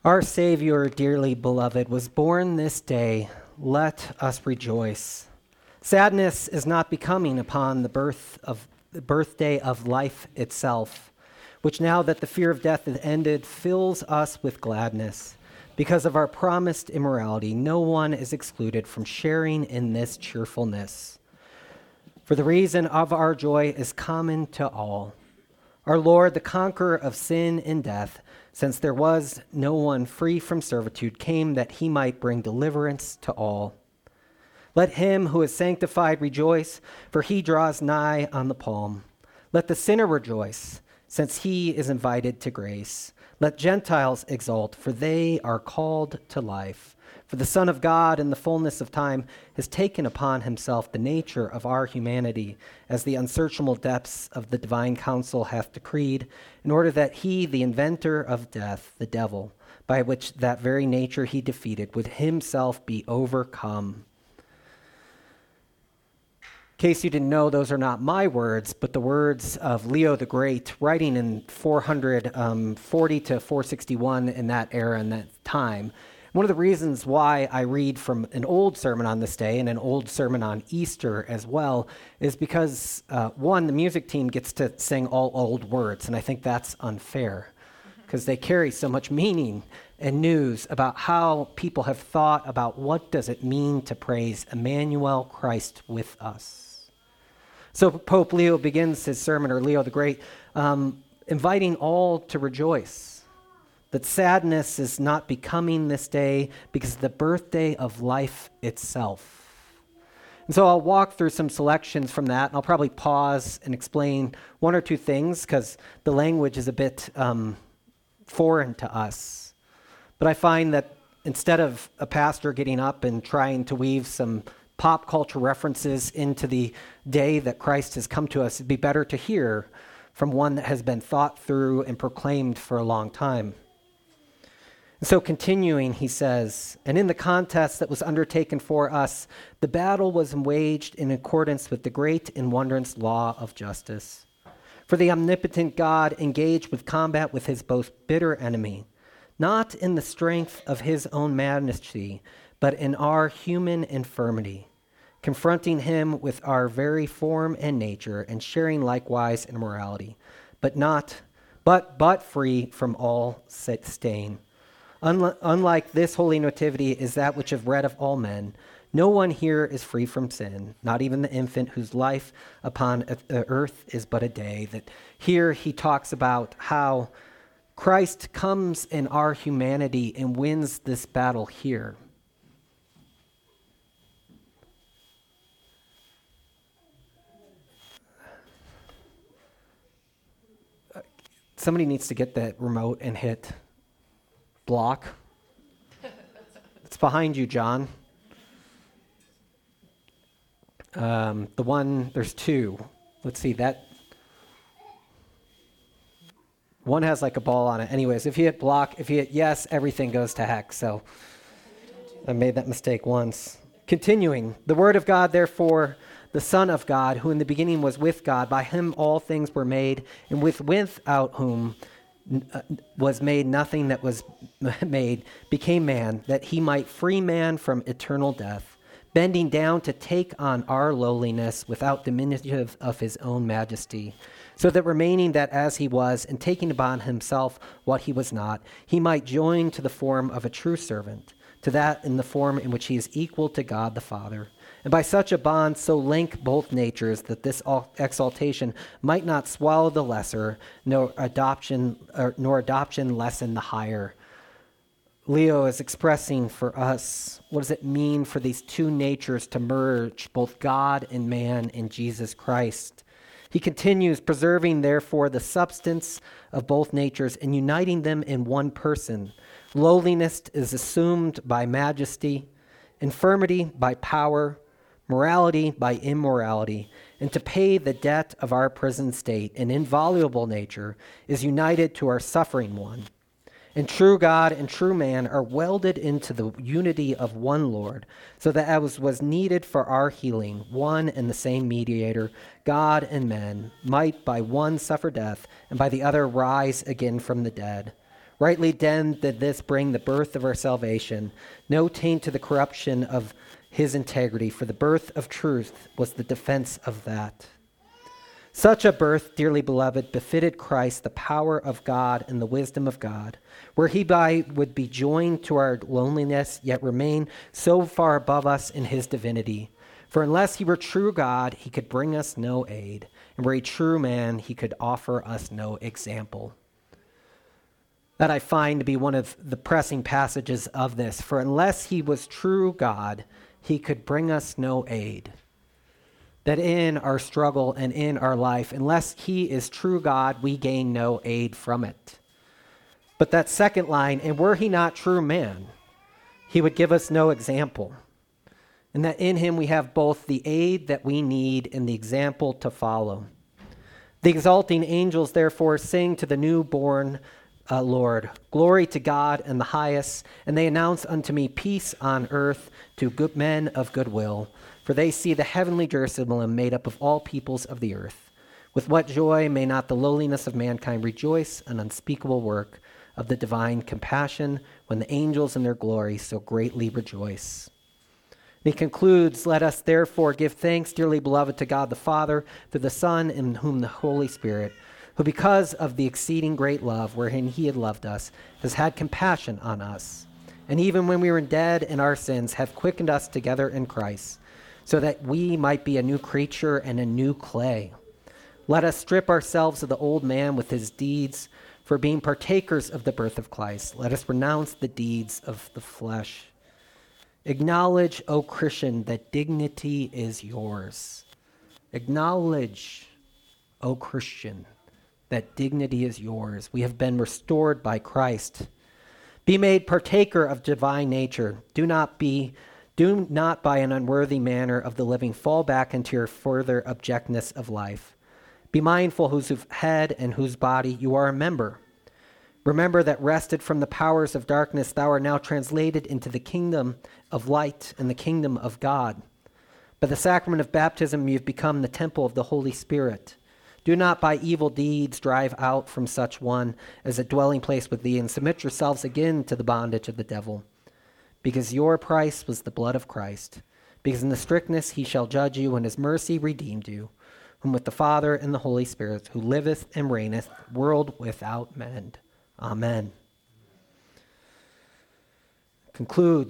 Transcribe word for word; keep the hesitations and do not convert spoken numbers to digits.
Our Savior, dearly beloved, was born this day. Let us rejoice. Sadness is not becoming upon the birth of the birthday of life itself, which now that the fear of death is ended, fills us with gladness. Because of our promised immortality, no one is excluded from sharing in this cheerfulness. For the reason of our joy is common to all. Our Lord, the conqueror of sin and death, since there was no one free from servitude, came that he might bring deliverance to all. Let him who is sanctified rejoice, for he draws nigh on the palm. Let the sinner rejoice, since he is invited to grace. Let Gentiles exult, for they are called to life. For the Son of God, in the fullness of time, has taken upon himself the nature of our humanity, as the unsearchable depths of the divine counsel hath decreed, in order that he, the inventor of death, the devil, by which that very nature he defeated, would himself be overcome. In case you didn't know, those are not my words, but the words of Leo the Great, writing in four forty to four sixty-one in that era and that time. One of the reasons why I read from an old sermon on this day and an old sermon on Easter as well is because, uh, one, the music team gets to sing all old words, and I think that's unfair because they carry so much meaning and news about how people have thought about what does it mean to praise Emmanuel, Christ with us. So Pope Leo begins his sermon, or Leo the Great, um, inviting all to rejoice. That sadness is not becoming this day because of the birthday of life itself. And so I'll walk through some selections from that, and I'll probably pause and explain one or two things because the language is a bit um, foreign to us. But I find that instead of a pastor getting up and trying to weave some pop culture references into the day that Christ has come to us, it'd be better to hear from one that has been thought through and proclaimed for a long time. So continuing, he says, and in the contest that was undertaken for us, the battle was waged in accordance with the great and wondrous law of justice. For the omnipotent God engaged with combat with his most bitter enemy, not in the strength of his own majesty, but in our human infirmity, confronting him with our very form and nature, and sharing likewise in morality, but not, but but free from all stain. Unlike this holy nativity is that which is read of all men. No one here is free from sin, not even the infant whose life upon earth is but a day. That here he talks about how Christ comes in our humanity and wins this battle here. Somebody needs to get that remote and hit block. It's behind you, John. Um, the one, there's two. Let's see, that one has like a ball on it. Anyways, if you hit block, if you hit yes, everything goes to heck. So I made that mistake once. Continuing, the word of God, therefore, the Son of God, who in the beginning was with God, by him all things were made, and with without whom was made nothing that was made, became man, that he might free man from eternal death, bending down to take on our lowliness without diminutive of his own majesty, so that remaining that as he was, and taking upon himself what he was not, he might join to the form of a true servant, to that in the form in which he is equal to God the Father. And by such a bond so link both natures that this exaltation might not swallow the lesser, nor adoption or, nor adoption lessen the higher. Leo is expressing for us, what does it mean for these two natures to merge, both God and man in Jesus Christ? He continues, preserving therefore the substance of both natures and uniting them in one person. Lowliness is assumed by majesty, infirmity by power, morality by immorality, and to pay the debt of our prison state, an inviolable nature, is united to our suffering one. And true God and true man are welded into the unity of one Lord, so that as was needed for our healing, one and the same mediator, God and men, might by one suffer death, and by the other rise again from the dead. Rightly then did this bring the birth of our salvation, no taint to the corruption of his integrity, for the birth of truth was the defense of that. Such a birth, dearly beloved, befitted Christ, the power of God and the wisdom of God, where he by would be joined to our loneliness, yet remain so far above us in his divinity. For unless he were true God, he could bring us no aid, and were he true man, he could offer us no example. That I find to be one of the pressing passages of this. For unless he was true God, he could bring us no aid. That in our struggle and in our life, unless he is true God, we gain no aid from it. But that second line, and were he not true man, he would give us no example. And that in him we have both the aid that we need and the example to follow. The exalting angels therefore sing to the newborn uh, Lord, glory to God in the highest, and they announce unto me peace on earth to good men of good will. For they see the heavenly Jerusalem made up of all peoples of the earth. With what joy may not the lowliness of mankind rejoice, an unspeakable work of the divine compassion, when the angels in their glory so greatly rejoice. And he concludes, let us therefore give thanks, dearly beloved, to God the Father, through the Son, in whom the Holy Spirit, who because of the exceeding great love wherein he had loved us, has had compassion on us. And even when we were dead in our sins, have quickened us together in Christ, so that we might be a new creature and a new clay. Let us strip ourselves of the old man with his deeds, for being partakers of the birth of Christ, let us renounce the deeds of the flesh. Acknowledge, O Christian, that dignity is yours. Acknowledge, O Christian, that dignity is yours. We have been restored by Christ. Be made partaker of divine nature. Do not be Do not by an unworthy manner of the living fall back into your further objectness of life. Be mindful whose head and whose body you are a member. Remember that wrested from the powers of darkness, thou art now translated into the kingdom of light and the kingdom of God. By the sacrament of baptism, you have become the temple of the Holy Spirit. Do not by evil deeds drive out from such one as a dwelling place with thee, and submit yourselves again to the bondage of the devil. Because your price was the blood of Christ. Because in the strictness he shall judge you, and his mercy redeemed you, whom with the Father and the Holy Spirit, who liveth and reigneth, world without end. Amen. Conclude